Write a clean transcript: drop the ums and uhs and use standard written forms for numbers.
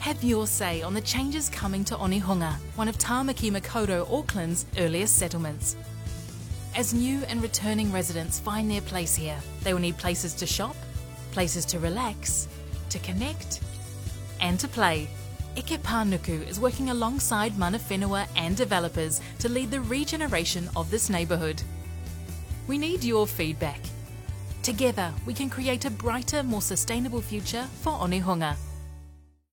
Have your say on the changes coming to Onehunga, one of Tāmaki Makaurau, Auckland's earliest settlements. As new and returning residents find their place here, they will need places to shop, places to relax, to connect, and to play. Eke Pānuku is working alongside mana whenua and developers to lead the regeneration of this neighbourhood. We need your feedback. Together, we can create a brighter, more sustainable future for Onehunga.